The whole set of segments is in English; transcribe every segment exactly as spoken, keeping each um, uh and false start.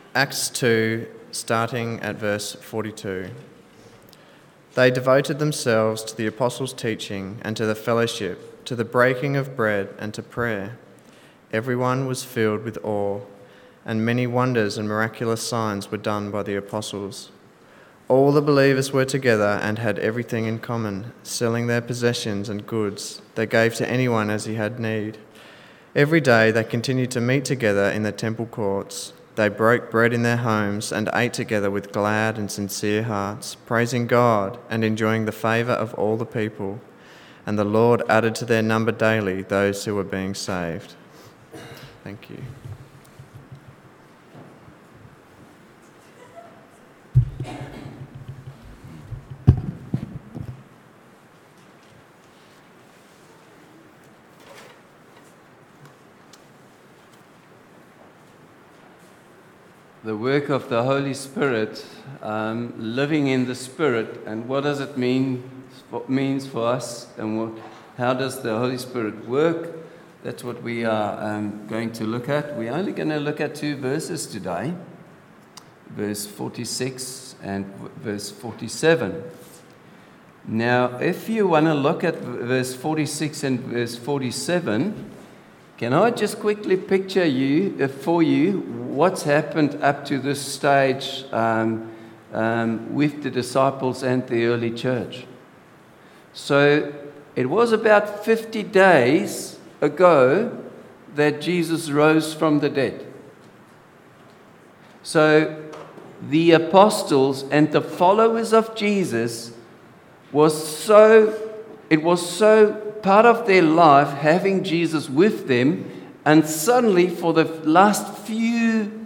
Acts two, starting at verse forty-two. They devoted themselves to the apostles' teaching and to the fellowship, to the breaking of bread and to prayer. Everyone was filled with awe, and many wonders and miraculous signs were done by the apostles. All the believers were together and had everything in common, selling their possessions and goods. They gave to anyone as he had need. Every day they continued to meet together in the temple courts. They broke bread in their homes and ate together with glad and sincere hearts, praising God and enjoying the favour of all the people. And the Lord added to their number daily those who were being saved. Thank you. The work of the Holy Spirit, um, living in the Spirit, and what does it mean? What means for us, and what, how does the Holy Spirit work? That's what we are um, going to look at. We're only going to look at two verses today, verse forty-six and verse forty-seven. Now, if you want to look at verse forty-six and verse forty-seven, can I just quickly picture you uh, for you what's happened up to this stage um, um, with the disciples and the early church? So it was about fifty days ago that Jesus rose from the dead. So the apostles and the followers of Jesus was so it was so part of their life having Jesus with them, and suddenly for the last few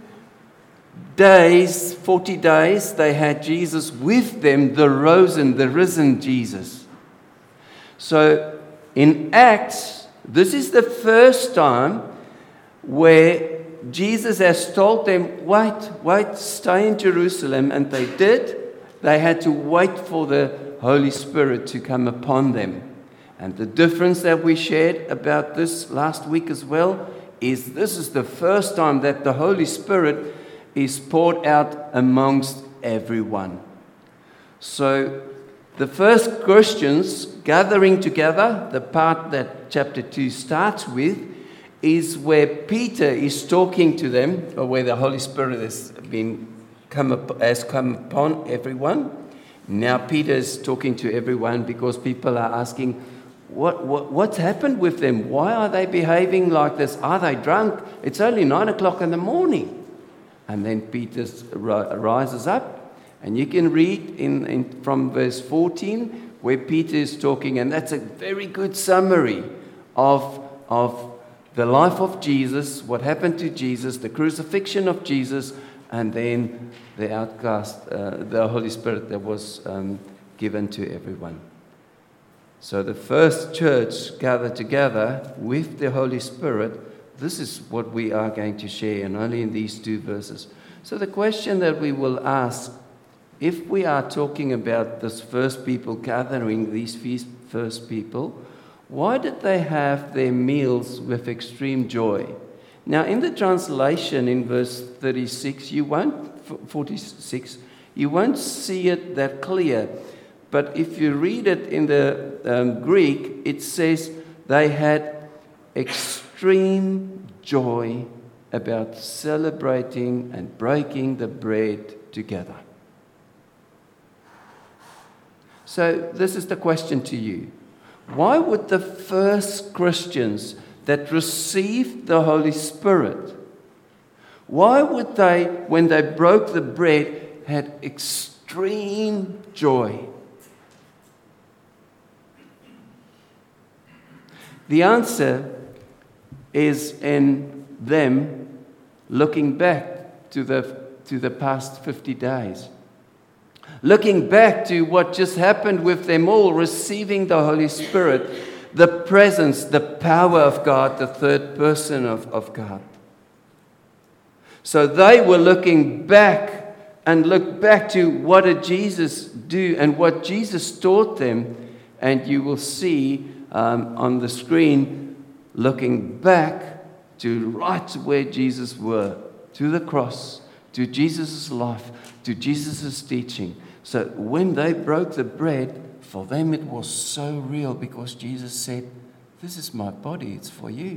days, forty days, they had Jesus with them, the risen, the risen Jesus. So in Acts, this is the first time where Jesus has told them, wait, wait, stay in Jerusalem, and they did. They had to wait for the Holy Spirit to come upon them. And the difference that we shared about this last week as well is this is the first time that the Holy Spirit is poured out amongst everyone. So the first Christians gathering together, the part that chapter two starts with, is where Peter is talking to them, or where the Holy Spirit has been come up, has come upon everyone. Now Peter is talking to everyone because people are asking, What, what what's happened with them? Why are they behaving like this? Are they drunk? It's only nine o'clock in the morning. And then Peter rises up, and you can read in, in from verse fourteen where Peter is talking, and that's a very good summary of of the life of Jesus, what happened to Jesus, the crucifixion of Jesus, and then the outcast, uh, the Holy Spirit that was um, given to everyone. So the first church gathered together with the Holy Spirit. This is what we are going to share, and only in these two verses. So the question that we will ask, if we are talking about this first people gathering, these first people, why did they have their meals with extreme joy? Now in the translation in verse thirty-six, you won't, forty-six, you won't see it that clear. But if you read it in the um, Greek, it says they had extreme joy about celebrating and breaking the bread together. So this is the question to you. Why would the first Christians that received the Holy Spirit, why would they, when they broke the bread, had extreme joy? The answer is in them looking back to the, to the past fifty days. Looking back to what just happened with them all, receiving the Holy Spirit, the presence, the power of God, the third person of, of God. So they were looking back and look back to what did Jesus do and what Jesus taught them. And you will see um, on the screen, looking back to right where Jesus were, to the cross, to Jesus' life, to Jesus' teaching. So when they broke the bread, for them it was so real because Jesus said, "This is my body, it's for you."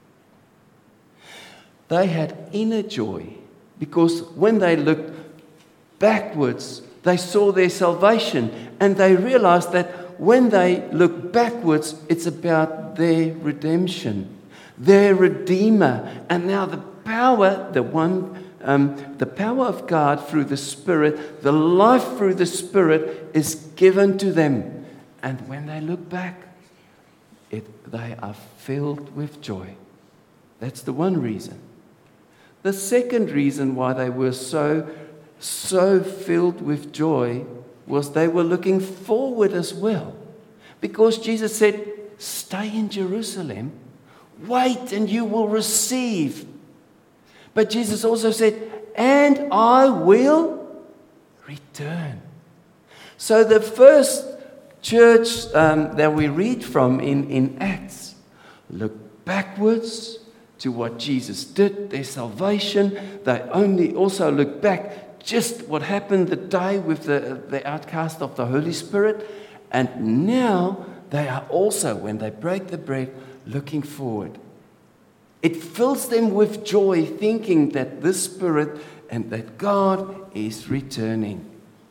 They had inner joy because when they looked backwards, they saw their salvation and they realized that when they look backwards, it's about their redemption, their Redeemer, and now the power, the one, um, the power of God through the Spirit, the life through the Spirit is given to them. And when they look back, it, they are filled with joy. That's the one reason. The second reason why they were so, so filled with joy was they were looking forward as well. Because Jesus said, "Stay in Jerusalem, wait and you will receive." But Jesus also said, "And I will return." So the first church um, that we read from in, in Acts looked backwards to what Jesus did, their salvation. They only also look back just what happened the day with the, the outcast of the Holy Spirit. And now they are also, when they break the bread, looking forward. It fills them with joy, thinking that this Spirit and that God is returning.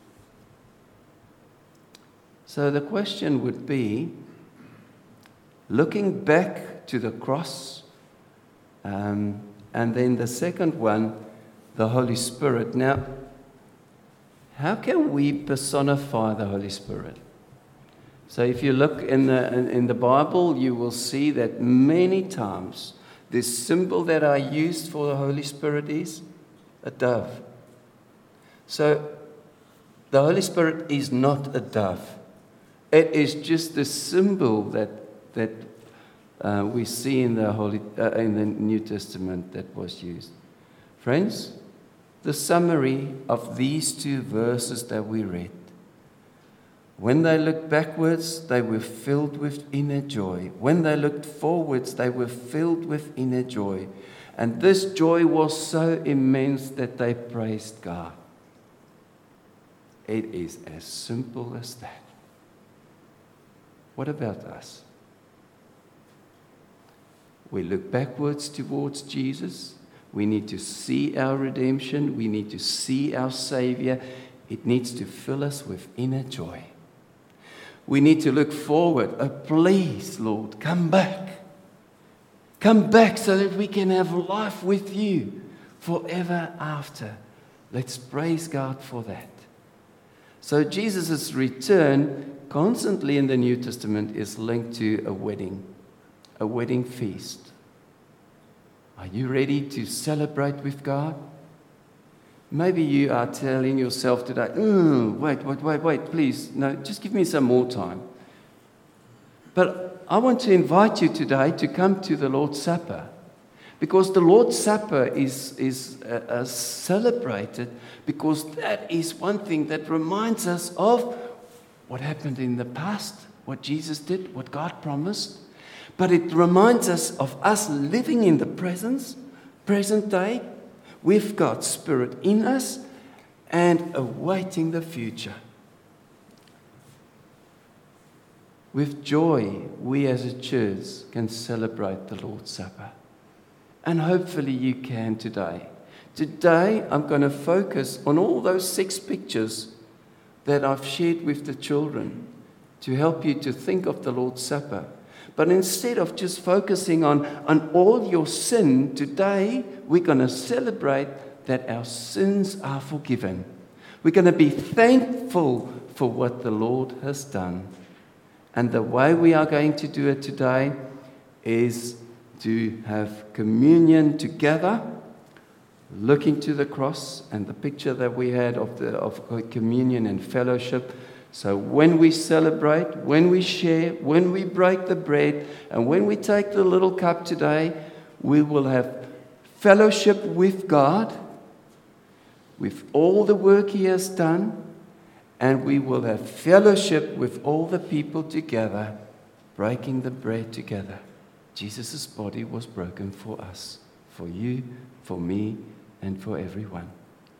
So the question would be, looking back to the cross, um, and then the second one, the Holy Spirit. Now, how can we personify the Holy Spirit? So if you look in the, in, in the Bible, you will see that many times the symbol that are used for the Holy Spirit is a dove. So the Holy Spirit is not a dove. It is just the symbol that that uh, we see in the Holy uh, in the New Testament that was used. Friends, the summary of these two verses that we read. When they looked backwards, they were filled with inner joy. When they looked forwards, they were filled with inner joy. And this joy was so immense that they praised God. It is as simple as that. What about us? We look backwards towards Jesus. We need to see our redemption. We need to see our Savior. It needs to fill us with inner joy. We need to look forward. Oh, please, Lord, come back. Come back so that we can have life with you forever after. Let's praise God for that. So Jesus' return constantly in the New Testament is linked to a wedding, a wedding feast. Are you ready to celebrate with God? Maybe you are telling yourself today, oh, wait, wait, wait, wait, please, no, just give me some more time. But I want to invite you today to come to the Lord's Supper, because the Lord's Supper is, is uh, uh, celebrated because that is one thing that reminds us of what happened in the past, what Jesus did, what God promised. But it reminds us of us living in the presence, present day, with God's Spirit in us and awaiting the future. With joy, we as a church can celebrate the Lord's Supper. And hopefully you can today. Today, I'm going to focus on all those six pictures that I've shared with the children to help you to think of the Lord's Supper. But instead of just focusing on, on all your sin, today we're going to celebrate that our sins are forgiven. We're going to be thankful for what the Lord has done. And the way we are going to do it today is to have communion together, looking to the cross and the picture that we had of the of communion and fellowship. So when we celebrate, when we share, when we break the bread, and when we take the little cup today, we will have fellowship with God, with all the work He has done, and we will have fellowship with all the people together, breaking the bread together. Jesus' body was broken for us, for you, for me, and for everyone.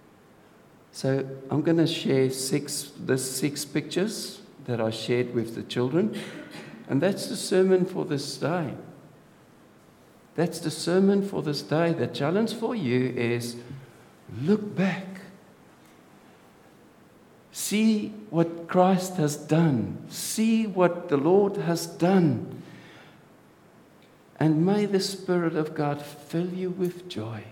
So I'm going to share six, the six pictures that I shared with the children. And that's the sermon for this day. That's the sermon for this day. The challenge for you is look back. See what Christ has done. See what the Lord has done. And may the Spirit of God fill you with joy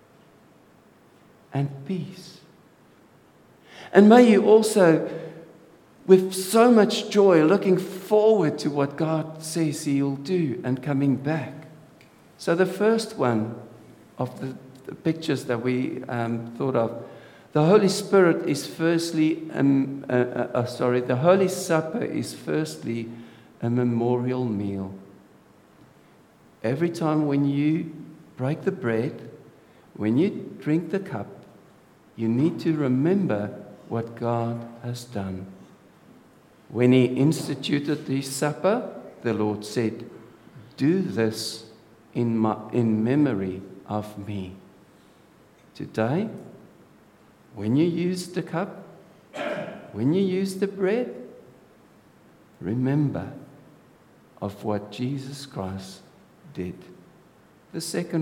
and peace. And may you also, with so much joy, looking forward to what God says He'll do and coming back. So the first one of the, the pictures that we um, thought of, the Holy Spirit is firstly, um, uh, uh, uh, sorry, the Holy Supper is firstly a memorial meal. Every time when you break the bread, when you drink the cup, you need to remember what God has done. When He instituted the supper, the Lord said, "Do this in, my, in memory of me." Today, when you use the cup, when you use the bread, remember of what Jesus Christ did. The second